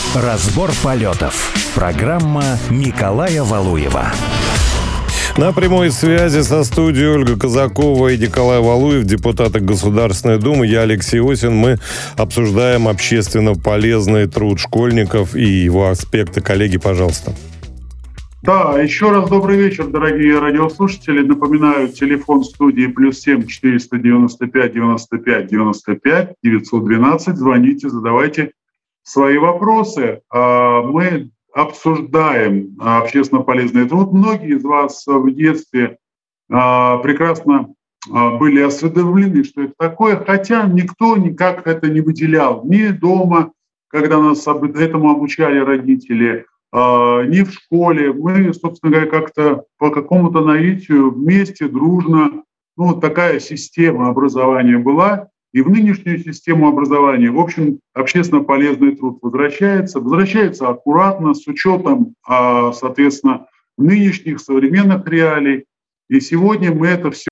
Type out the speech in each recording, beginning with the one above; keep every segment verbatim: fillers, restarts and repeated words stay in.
Разбор полетов. Программа Николая Валуева. На прямой связи со студией Ольга Казакова и Николай Валуев, депутаты Государственной Думы. Я Алексей Осин. Мы обсуждаем общественно полезный труд школьников и его аспекты. Коллеги, пожалуйста. Да, еще раз добрый вечер, дорогие радиослушатели. Напоминаю, телефон студии плюс семь четыреста девяносто пять девяносто пять девяносто пять девятьсот двенадцать. Звоните, задавайте свои вопросы. Мы обсуждаем общественно полезный труд. Многие из вас в детстве прекрасно были осведомлены, что это такое, хотя никто никак это не выделял. Ни дома, когда нас этому обучали родители, ни в школе. Мы, собственно говоря, как-то по какому-то наитию вместе, дружно, ну, вот такая система образования была. И в нынешнюю систему образования, в общем, общественно полезный труд возвращается. Возвращается аккуратно, с учетом, соответственно, нынешних современных реалий. И сегодня мы это все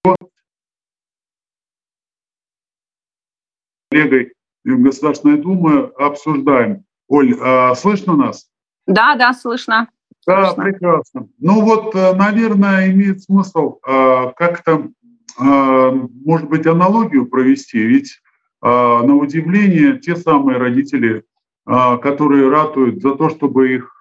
с коллегой Государственной Думы обсуждаем. Оль, слышно нас? Да, да, слышно. Да, слышно. Прекрасно. Ну вот, наверное, имеет смысл как-то, может быть, аналогию провести, ведь на удивление те самые родители, которые ратуют за то, чтобы их,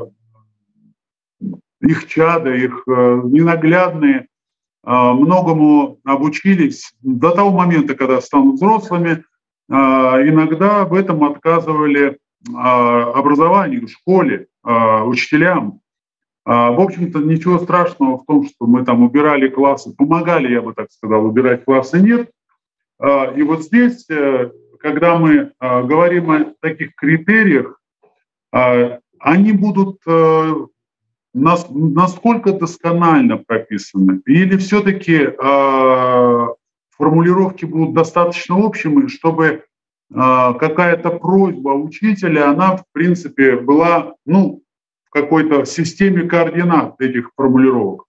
их чада, их ненаглядные многому обучились до того момента, когда станут взрослыми, иногда в этом отказывали образованию, школе, учителям. В общем-то, ничего страшного в том, что мы там убирали классы, помогали, я бы так сказал, убирать классы, нет. И вот здесь, когда мы говорим о таких критериях, они будут насколько досконально прописаны, или все-таки формулировки будут достаточно общими, чтобы какая-то просьба учителя, она, в принципе, была, ну, в какой-то системе координат этих формулировок.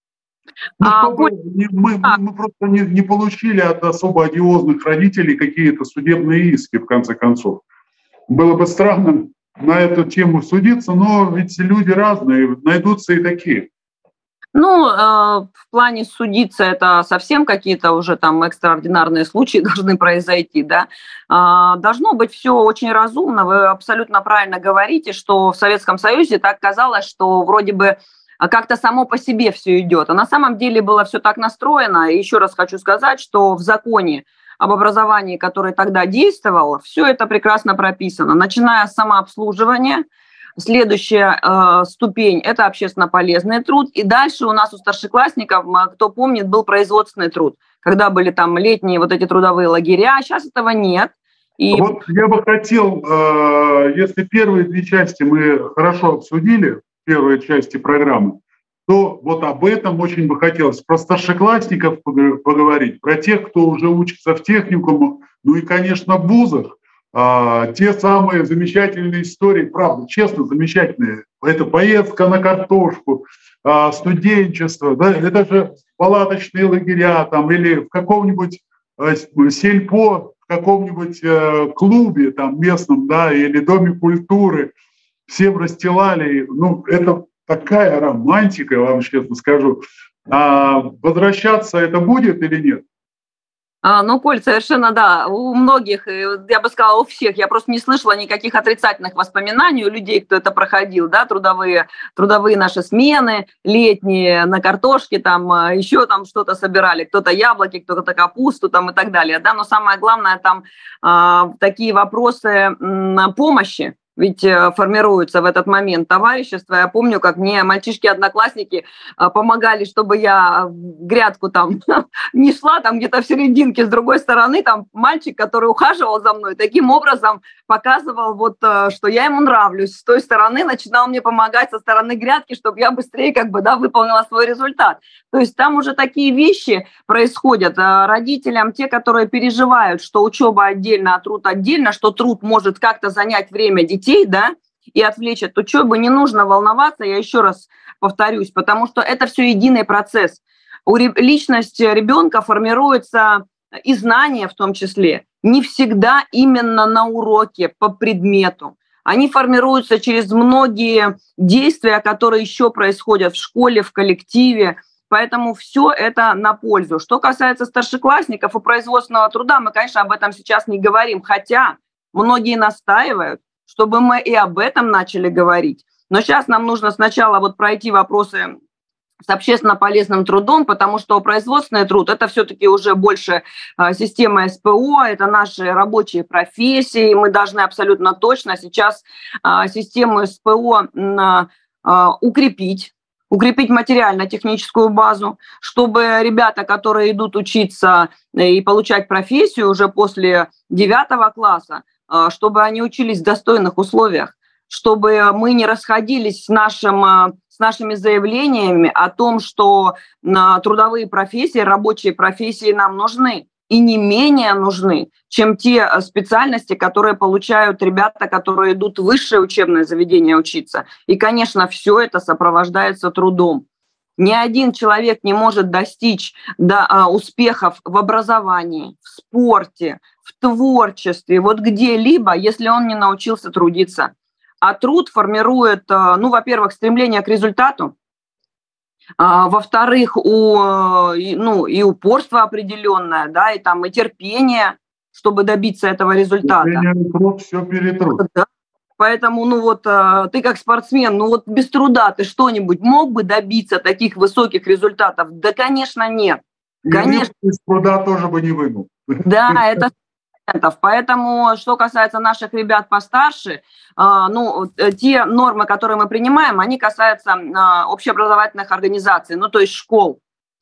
Ну, а, чтобы не, мы, мы просто не, не получили от особо одиозных родителей какие-то судебные иски, в конце концов. Было бы странно на эту тему судиться, но ведь люди разные, найдутся и такие. Ну, э, в плане судиться, это совсем какие-то уже там экстраординарные случаи должны произойти, да. Э, должно быть все очень разумно. Вы абсолютно правильно говорите, что в Советском Союзе так казалось, что вроде бы как-то само по себе все идет. А на самом деле было все так настроено. И еще раз хочу сказать, что в законе об образовании, который тогда действовал, все это прекрасно прописано, начиная с самообслуживания. Следующая э, ступень – это общественно полезный труд. И дальше у нас у старшеклассников, кто помнит, был производственный труд, когда были там летние вот эти трудовые лагеря. Сейчас этого нет. И... Вот я бы хотел, э, если первые две части мы хорошо обсудили, первые части программы, то вот об этом очень бы хотелось. Про старшеклассников поговорить, про тех, кто уже учится в техникумах, ну и, конечно, в вузах. А, те самые замечательные истории, правда, честно, замечательные. Это поездка на картошку, а, студенчество, да, это же палаточные лагеря там, или в каком-нибудь а, сельпо, в каком-нибудь а, клубе там, местном, да, или доме культуры. Всем расстилали. Ну, это такая романтика, я вам честно скажу. А возвращаться это будет или нет? А, ну, Коль, совершенно да. У многих, я бы сказала, у всех, я просто не слышала никаких отрицательных воспоминаний у людей, кто это проходил, да, трудовые, трудовые наши смены, летние, на картошке, там, еще там что-то собирали, кто-то яблоки, кто-то капусту, там, и так далее, да, но самое главное, там, э, такие вопросы э, помощи, ведь формируются в этот момент товарищества. Я помню, как мне мальчишки-одноклассники помогали, чтобы я в грядку там не шла, там где-то в серединке, с другой стороны, там мальчик, который ухаживал за мной, таким образом показывал, вот, что я ему нравлюсь. С той стороны начинал мне помогать со стороны грядки, чтобы я быстрее как бы, да, выполнила свой результат. То есть там уже такие вещи происходят. Родителям, те, которые переживают, что учеба отдельно, а труд отдельно, что труд может как-то занять время детей, да, и отвлечь от учебы, не нужно волноваться, я еще раз повторюсь, потому что это все единый процесс. У ре- личность ребенка формируется и знания в том числе не всегда именно на уроке по предмету. Они формируются через многие действия, которые еще происходят в школе, в коллективе. Поэтому все это на пользу. Что касается старшеклассников и производственного труда, мы, конечно, об этом сейчас не говорим. Хотя многие настаивают, чтобы мы и об этом начали говорить. Но сейчас нам нужно сначала вот пройти вопросы с общественно полезным трудом, потому что производственный труд – это все-таки уже больше а, система СПО, это наши рабочие профессии. Мы должны абсолютно точно сейчас а, систему СПО а, а, укрепить, укрепить материально-техническую базу, чтобы ребята, которые идут учиться и получать профессию уже после девятого класса, а, чтобы они учились в достойных условиях, чтобы мы не расходились с нашим... с нашими заявлениями о том, что трудовые профессии, рабочие профессии нам нужны и не менее нужны, чем те специальности, которые получают ребята, которые идут в высшее учебное заведение учиться. И, конечно, все это сопровождается трудом. Ни один человек не может достичь до, успехов в образовании, в спорте, в творчестве, вот где-либо, если он не научился трудиться. А труд формирует, ну, во-первых, стремление к результату, а, во-вторых, у, ну, и упорство определенное, да, и там и терпение, чтобы добиться этого результата. Терпение, труд, все перетрут. Да. Поэтому, ну вот, ты как спортсмен, ну вот без труда ты что-нибудь мог бы добиться таких высоких результатов? Да, конечно, нет. Конечно. И без труда тоже бы не вынул. Да, это... Поэтому, что касается наших ребят постарше, ну, те нормы, которые мы принимаем, они касаются общеобразовательных организаций, ну, то есть школ.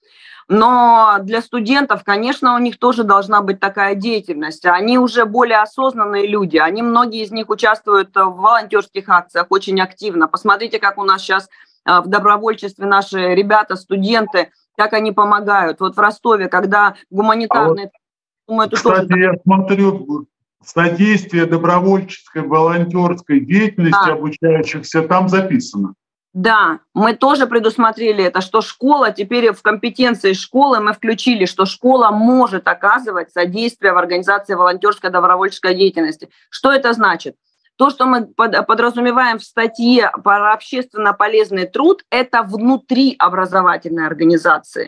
Но для студентов, конечно, у них тоже должна быть такая деятельность. Они уже более осознанные люди. Они, многие из них участвуют в волонтерских акциях очень активно. Посмотрите, как у нас сейчас в добровольчестве наши ребята, студенты, как они помогают. Вот в Ростове, когда гуманитарные... А вот... Думаю, это Кстати, тоже... я смотрю, содействие добровольческой, волонтерской деятельности да. обучающихся там записано. Да, мы тоже предусмотрели это, что школа, теперь в компетенции школы мы включили, что школа может оказывать содействие в организации волонтерской добровольческой деятельности. Что это значит? То, что мы подразумеваем в статье про общественно полезный труд, это внутри образовательной организации.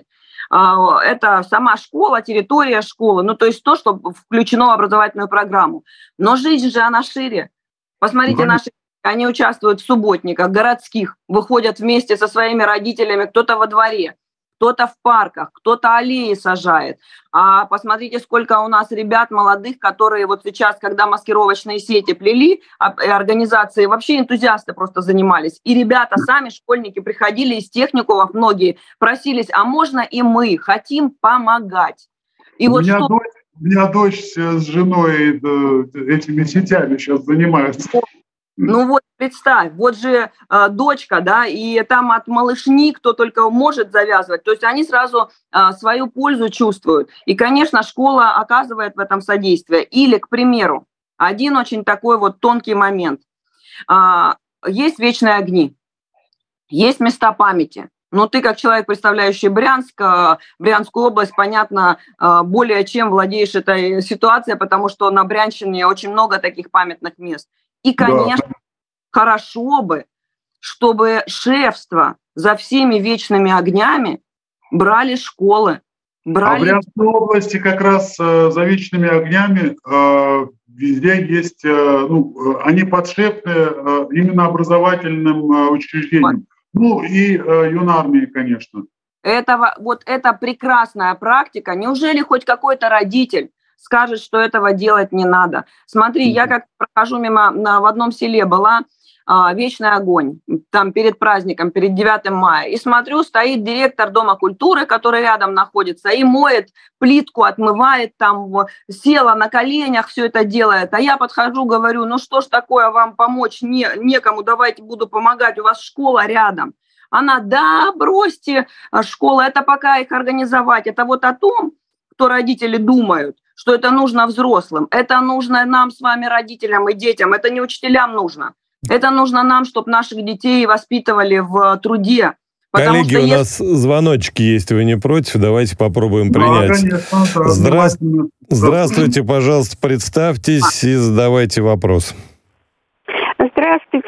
Это сама школа, территория школы, ну то есть то, что включено в образовательную программу. Но жизнь же, она шире. Посмотрите, да. наши, они участвуют в субботниках, городских, выходят вместе со своими родителями, кто-то во дворе, кто-то в парках, кто-то аллеи сажает. А посмотрите, сколько у нас ребят молодых, которые вот сейчас, когда маскировочные сети плели, организации, вообще энтузиасты просто занимались. И ребята, сами школьники, приходили из техникумов, многие просились, а можно и мы хотим помогать. И у, вот меня что... дочь, у меня дочь с женой этими сетями сейчас занимается. Ну вот представь, вот же э, дочка, да, и там от малышни кто только может завязывать, то есть они сразу э, свою пользу чувствуют. И, конечно, школа оказывает в этом содействие. Или, к примеру, один очень такой вот тонкий момент. Э, есть вечные огни, есть места памяти. Но ты, как человек, представляющий Брянск, Брянскую область, понятно, более чем владеешь этой ситуацией, потому что на Брянщине очень много таких памятных мест. И, конечно, да. хорошо бы, чтобы шефство за всеми вечными огнями брали школы. Брали... А в Брянской области как раз э, за вечными огнями э, везде есть, э, ну, они подшефны э, именно образовательным э, учреждениям. Ну и э, юнармии, конечно. Это, вот это прекрасная практика. Неужели хоть какой-то родитель скажет, что этого делать не надо? Смотри, я как прохожу мимо, на, в одном селе была а, вечный огонь, там перед праздником, перед девятым мая, и смотрю, стоит директор Дома культуры, который рядом находится, и моет плитку, отмывает, там села на коленях, все это делает. А я подхожу, говорю, ну что ж такое, вам помочь не, некому, давайте буду помогать, у вас школа рядом. Она, да, бросьте, школа, это пока их организовать, это вот о том, кто родители думают, что это нужно взрослым, это нужно нам с вами, родителям и детям, это не учителям нужно. Это нужно нам, чтобы наших детей воспитывали в труде. Коллеги, у если... нас звоночки есть, вы не против? Давайте попробуем принять. Да, конечно, да, Здра... Здравствуйте, пожалуйста, представьтесь и задавайте вопрос.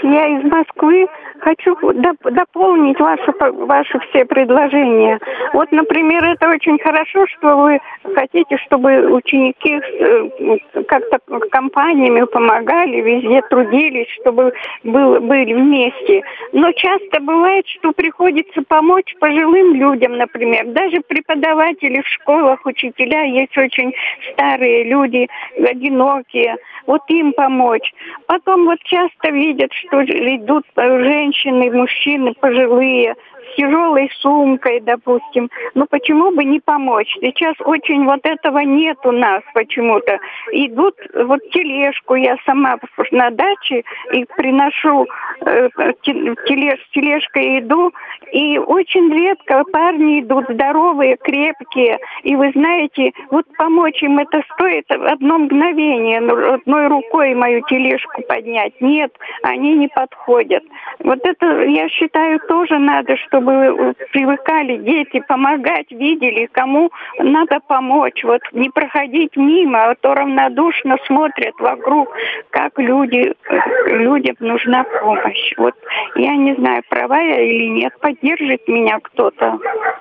я из Москвы. Хочу доп- дополнить ваши, ваши все предложения. Вот, например, это очень хорошо, что вы хотите, чтобы ученики э, как-то компаниями помогали, везде трудились, чтобы был, были вместе. Но часто бывает, что приходится помочь пожилым людям, например. Даже преподаватели в школах, учителя, есть очень старые люди, одинокие. Вот им помочь. Потом вот часто видят, что идут женщины, мужчины пожилые, с тяжелой сумкой, допустим. Ну почему бы не помочь? Сейчас очень вот этого нет у нас почему-то. Идут вот тележку, я сама на даче и приношу э, тележ, с тележкой иду, и очень редко парни идут здоровые, крепкие. И вы знаете, вот помочь им это стоит одно мгновение, одной рукой мою тележку поднять. Нет, они не подходят. Вот это, я считаю, тоже надо, чтобы привыкали дети помогать, видели, кому надо помочь. Вот не проходить мимо, а то равнодушно смотрят вокруг, как люди, людям нужна помощь. Вот я не знаю, права я или нет, поддержит меня кто-то.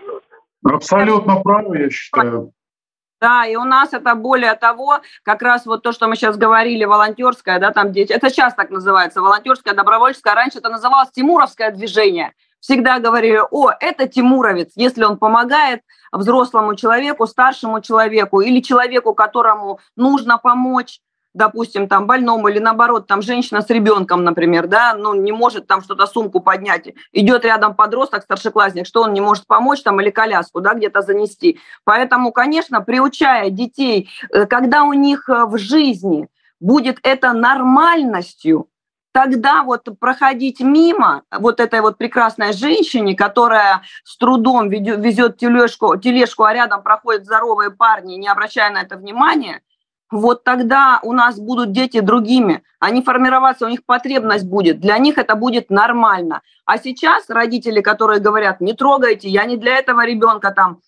Абсолютно правы, я считаю. Да, и у нас это более того, как раз вот то, что мы сейчас говорили, волонтерское, да, там дети, это сейчас так называется, волонтерское, добровольческое, раньше это называлось тимуровское движение. Всегда говорили: о, это тимуровец, если он помогает взрослому человеку, старшему человеку или человеку, которому нужно помочь, допустим, там больному или наоборот, там женщина с ребенком, например, да, ну не может там что-то сумку поднять, идет рядом подросток, старшеклассник, что он не может помочь там или коляску, да, где-то занести. Поэтому, конечно, приучая детей, когда у них в жизни будет это нормальностью, тогда вот проходить мимо вот этой вот прекрасной женщине, которая с трудом везет тележку, тележку, а рядом проходят здоровые парни, не обращая на это внимания, вот тогда у нас будут дети другими. Они формироваться, у них потребность будет. Для них это будет нормально. А сейчас родители, которые говорят: не трогайте, я не для этого ребенка там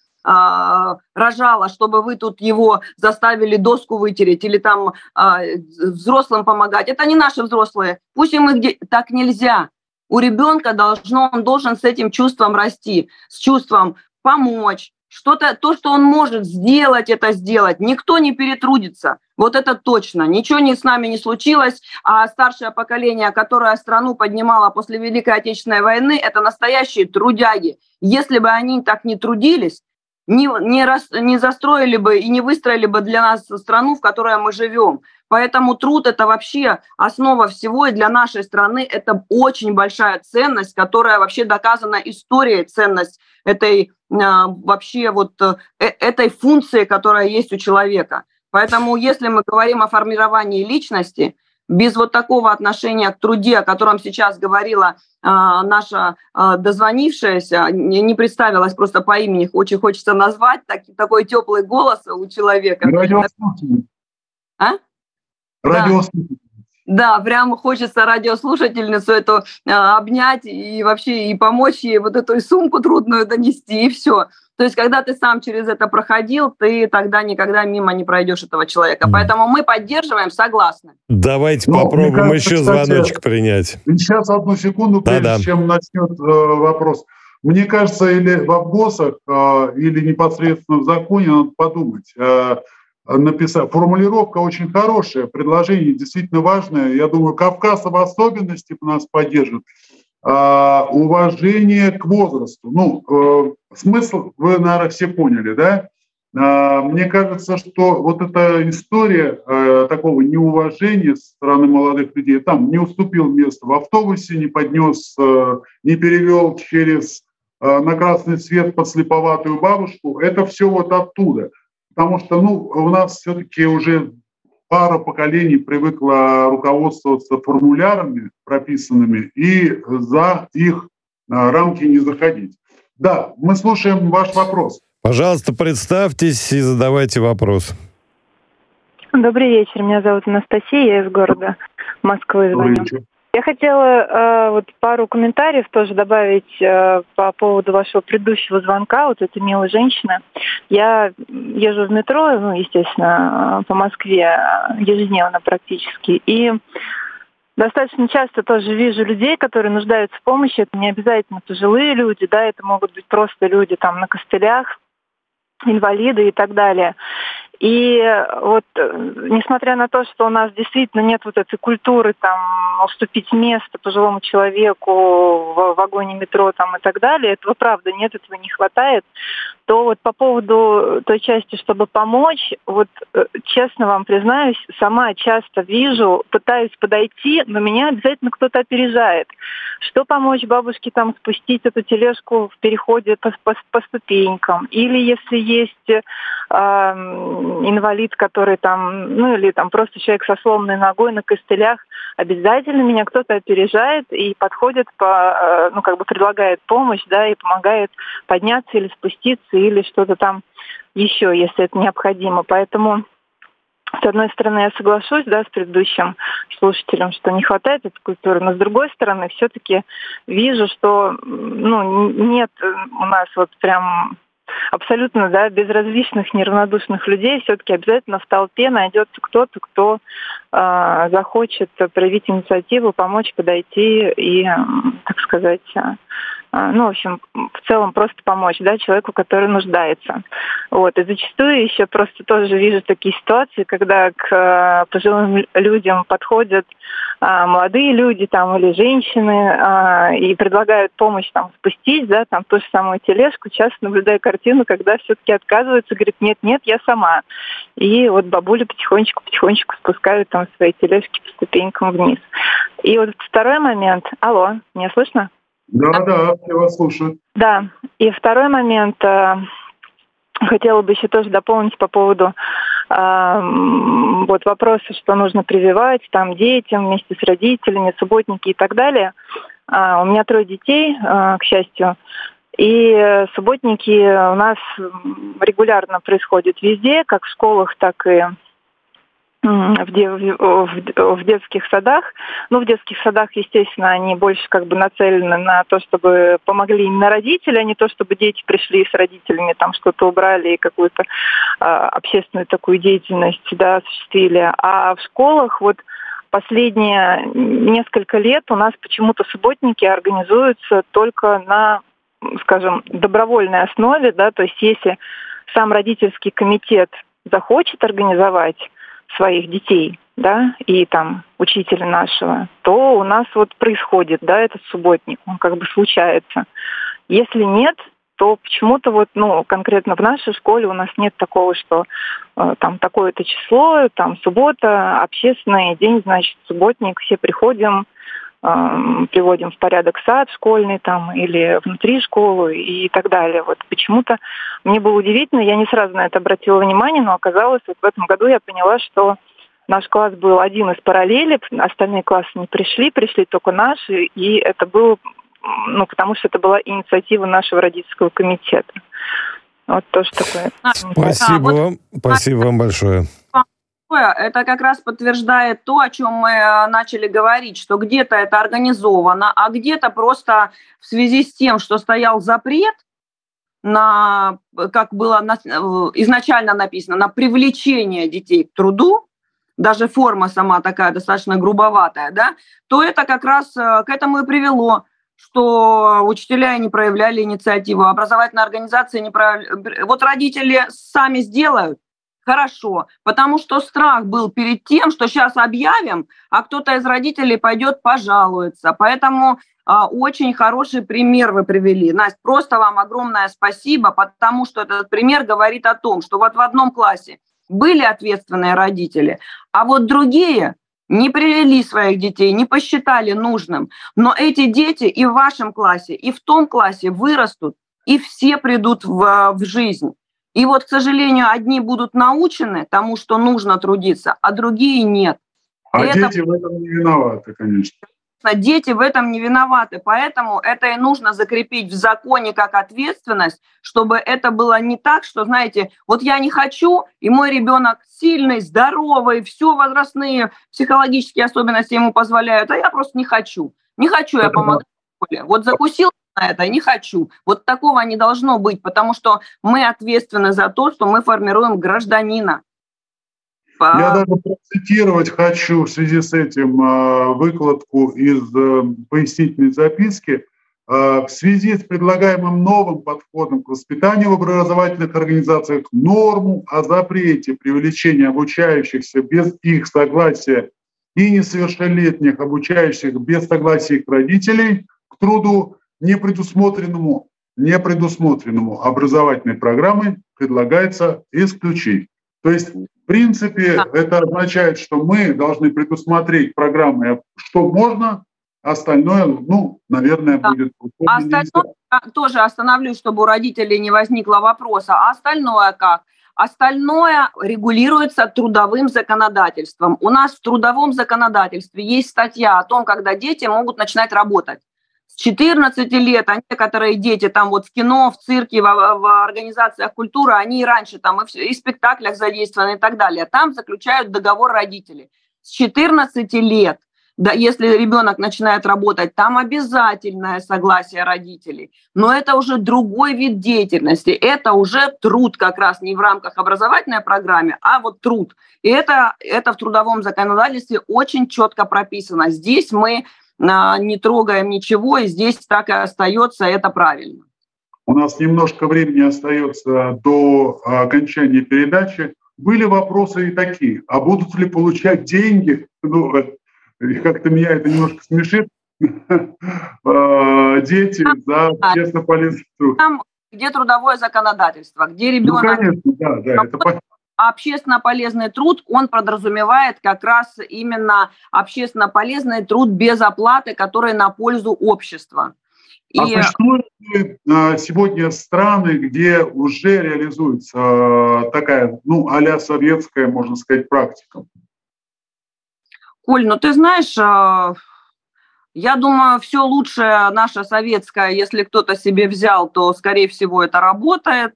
э, рожала, чтобы вы тут его заставили доску вытереть или там э, взрослым помогать. Это не наши взрослые. Пусть им их де... так нельзя. У ребенка должно, он должен с этим чувством расти, с чувством помочь. Что-то, то, что он может сделать, это сделать. Никто не перетрудится. Вот это точно. Ничего не с нами не случилось. А старшее поколение, которое страну поднимало после Великой Отечественной войны, это настоящие трудяги. Если бы они так не трудились, не, не, рас, не застроили бы и не выстроили бы для нас страну, в которой мы живем. Поэтому труд – это вообще основа всего, и для нашей страны это очень большая ценность, которая вообще доказана историей, ценность этой вообще вот этой функции, которая есть у человека. Поэтому если мы говорим о формировании личности, без вот такого отношения к труде, о котором сейчас говорила а, наша а, дозвонившаяся, не, не представилась просто по имени, очень хочется назвать, так, такой теплый голос у человека. Радиослушатель. А? Радиослушатель. Да, прям хочется радиослушательницу эту а, обнять и вообще и помочь ей вот эту сумку трудную донести, и все. То есть, когда ты сам через это проходил, ты тогда никогда мимо не пройдешь этого человека. Mm. Поэтому мы поддерживаем, согласны. Давайте ну, попробуем кажется, еще кстати, звоночек принять. Сейчас одну секунду, прежде Да-да. чем начнет э, вопрос. Мне кажется, или в обгосах, э, или непосредственно в законе надо подумать. Э, написать. Формулировка очень хорошая, предложение действительно важное. Я думаю, Кавказ в особенности нас поддержит. Uh, уважение к возрасту. Ну, uh, смысл вы, наверное, все поняли, да? Uh, мне кажется, что вот эта история uh, такого неуважения со стороны молодых людей, там не уступил место в автобусе, не поднес, uh, не перевел через uh, на красный свет подслеповатую бабушку, это все вот оттуда. Потому что, ну, у нас все-таки уже пара поколений привыкла руководствоваться формулярами прописанными и за их рамки не заходить. Да, мы слушаем ваш вопрос. Пожалуйста, представьтесь и задавайте вопрос. Добрый вечер, меня зовут Анастасия, я из города Москвы звоню. Я хотела э, вот пару комментариев тоже добавить э, по поводу вашего предыдущего звонка, вот эта милая женщина. Я езжу в метро, ну, естественно, по Москве ежедневно практически, и достаточно часто тоже вижу людей, которые нуждаются в помощи. Это не обязательно пожилые люди, да, это могут быть просто люди там на костылях, инвалиды и так далее. И вот, несмотря на то, что у нас действительно нет вот этой культуры там уступить место пожилому человеку в вагоне метро там и так далее, этого правда нет, этого не хватает, то вот по поводу той части, чтобы помочь, вот честно вам признаюсь, сама часто вижу, пытаюсь подойти, но меня обязательно кто-то опережает. Что помочь бабушке там спустить эту тележку в переходе по, по, по ступенькам? Или если есть э, инвалид, который там, ну или там просто человек со сломанной ногой на костылях, обязательно меня кто-то опережает и подходит, по, ну как бы предлагает помощь, да, и помогает подняться или спуститься, или что-то там еще, если это необходимо. Поэтому, с одной стороны, я соглашусь, да, с предыдущим слушателем, что не хватает этой культуры, но с другой стороны, все-таки вижу, что ну, нет у нас вот прям абсолютно, да, безразличных, неравнодушных людей, все-таки обязательно в толпе найдется кто-то, кто э, захочет проявить инициативу, помочь, подойти и, так сказать, э, ну, в общем, в целом просто помочь, да, человеку, который нуждается. Вот. И зачастую еще просто тоже вижу такие ситуации, когда к э, пожилым людям подходят э, молодые люди там, или женщины э, и предлагают помощь там спустить, да, там ту же самую тележку. Часто наблюдаю картину, когда все-таки отказываются, говорят, нет-нет, я сама. И вот бабули потихонечку-потихонечку спускают там свои тележки по ступенькам вниз. И вот второй момент. Алло, меня слышно? Да, да, я вас слушаю. Да, и второй момент, э, хотела бы еще тоже дополнить по поводу э, вот вопроса, что нужно прививать там детям вместе с родителями, субботники и так далее. Э, у меня трое детей, э, к счастью, и субботники у нас регулярно происходят везде, как в школах, так и В, де, в, в детских садах. Ну, в детских садах, естественно, они больше как бы нацелены на то, чтобы помогли именно родители, а не то, чтобы дети пришли с родителями, там что-то убрали и какую-то э, общественную такую деятельность, да, осуществили. А в школах вот последние несколько лет у нас почему-то субботники организуются только на, скажем, добровольной основе, да, то есть если сам родительский комитет захочет организовать своих детей, да, и там учителя нашего, то у нас вот происходит, да, этот субботник, он как бы случается. Если нет, то почему-то вот, ну, конкретно в нашей школе у нас нет такого, что э, там такое-то число, там суббота, общественный день, значит, субботник, все приходим, э, приводим в порядок сад школьный там или внутри школы и так далее. Вот почему-то мне было удивительно, я не сразу на это обратила внимание, но оказалось, вот в этом году я поняла, что наш класс был один из параллелей, остальные классы не пришли, пришли только наши, и это было, ну, потому что это была инициатива нашего родительского комитета. Вот тоже такое. Спасибо вам, спасибо вам большое. Это как раз подтверждает то, о чем мы начали говорить, что где-то это организовано, а где-то просто в связи с тем, что стоял запрет на, как было изначально написано, на привлечение детей к труду, даже форма сама такая достаточно грубоватая, да, то это как раз к этому и привело, что учителя не проявляли инициативу, образовательные организации не проявляли. Вот родители сами сделают, хорошо, потому что страх был перед тем, что сейчас объявим, а кто-то из родителей пойдет пожалуется. Поэтому а, очень хороший пример вы привели. Настя, просто вам огромное спасибо, потому что этот пример говорит о том, что вот в одном классе были ответственные родители, а вот другие не привели своих детей, не посчитали нужным. Но эти дети и в вашем классе, и в том классе вырастут, и все придут в, в жизнь. И вот, к сожалению, одни будут научены тому, что нужно трудиться, а другие нет. А и дети это... в этом не виноваты, конечно. Дети в этом не виноваты, поэтому это и нужно закрепить в законе как ответственность, чтобы это было не так, что, знаете, вот я не хочу, и мой ребенок сильный, здоровый, все возрастные психологические особенности ему позволяют, а я просто не хочу. Не хочу я помогать в школе. Вот закусил на это, не хочу. Вот такого не должно быть, потому что мы ответственны за то, что мы формируем гражданина. Я даже процитировать хочу в связи с этим э, выкладку из э, пояснительной записки. Э, в связи с предлагаемым новым подходом к воспитанию в образовательных организациях норму о запрете привлечения обучающихся без их согласия и несовершеннолетних обучающих без согласия их родителей к труду, не предусмотренному, не предусмотренному образовательной программой, предлагается исключить. То есть, в принципе, да. это означает, что мы должны предусмотреть программы, что можно, остальное, ну, наверное, да. будет... А остальное, тоже остановлюсь, чтобы у родителей не возникло вопроса, а остальное как? Остальное регулируется трудовым законодательством. У нас в трудовом законодательстве есть статья о том, когда дети могут начинать работать. С четырнадцати лет, а некоторые дети там вот в кино, в цирке, в, в организациях культуры, они и раньше там и в, и в спектаклях задействованы и так далее. Там заключают договор родители. С четырнадцати лет, да, если ребенок начинает работать, там обязательное согласие родителей. Но это уже другой вид деятельности. Это уже труд как раз не в рамках образовательной программы, а вот труд. И это, это в трудовом законодательстве очень четко прописано. Здесь мы не трогаем ничего, и здесь так и остается, это правильно. У нас немножко времени остается до окончания передачи. Были вопросы и такие. А будут ли получать деньги? Ну, как-то меня это немножко смешит. Дети за общественно полезный труд. Там, где трудовое законодательство, где ребенок... Ну, конечно, да, да, это понятно. А общественно полезный труд, он подразумевает как раз именно общественно полезный труд без оплаты, который на пользу общества. И... А существуют ли сегодня страны, где уже реализуется такая, ну, а-ля советская, можно сказать, практика? Коль, ну ты знаешь, я думаю, все лучшее наше советское, если кто-то себе взял, то, скорее всего, это работает.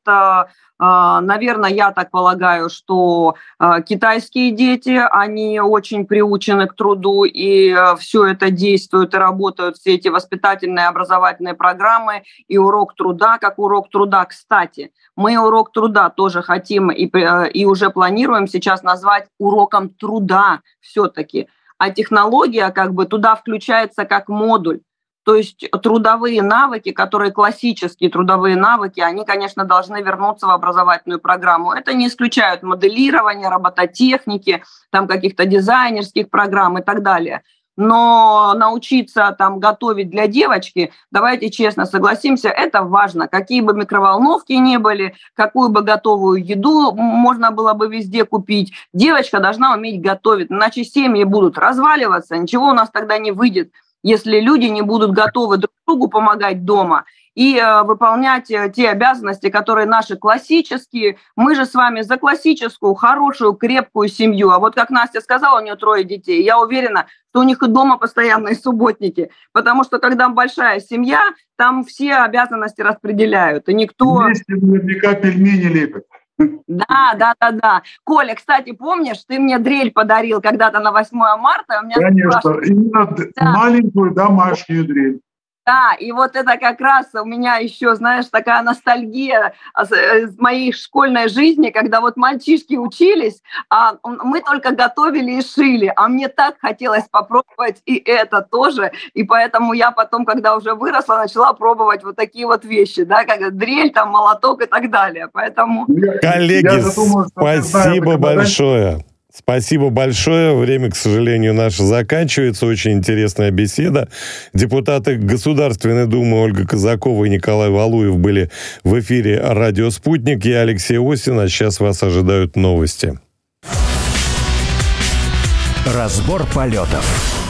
Наверное, я так полагаю, что китайские дети, они очень приучены к труду, и все это действует и работают, все эти воспитательные образовательные программы, и урок труда, как урок труда. Кстати, мы урок труда тоже хотим и, и уже планируем сейчас назвать уроком труда все-таки. А технология как бы туда включается как модуль. То есть трудовые навыки, которые классические трудовые навыки, они, конечно, должны вернуться в образовательную программу. Это не исключает моделирование, робототехники, там каких-то дизайнерских программ и так далее. Но научиться там готовить для девочки, давайте честно согласимся, это важно. Какие бы микроволновки ни были, какую бы готовую еду можно было бы везде купить, девочка должна уметь готовить, иначе семьи будут разваливаться, ничего у нас тогда не выйдет, если люди не будут готовы друг другу помогать дома и э, выполнять э, те обязанности, которые наши классические. Мы же с вами за классическую, хорошую, крепкую семью. А вот как Настя сказала, у нее трое детей. Я уверена, что у них и дома постоянные субботники. Потому что когда большая семья, там все обязанности распределяют. И никто... Вместе наверняка пельмени лепят. Да, да, да, да. Коля, кстати, помнишь, ты мне дрель подарил когда-то на восьмое марта? У меня Конечно, именно да. маленькую домашнюю дрель. Да, и вот это как раз у меня еще, знаешь, такая ностальгия с моей школьной жизни, когда вот мальчишки учились, а мы только готовили и шили, а мне так хотелось попробовать и это тоже, и поэтому я потом, когда уже выросла, начала пробовать вот такие вот вещи, да, как дрель, там, молоток и так далее, поэтому... Коллеги, я думаю, спасибо большое. Спасибо большое. Время, к сожалению, наше заканчивается. Очень интересная беседа. Депутаты Государственной Думы Ольга Казакова и Николай Валуев были в эфире «Радио Спутник». Я Алексей Осин, а сейчас вас ожидают новости. Разбор полетов.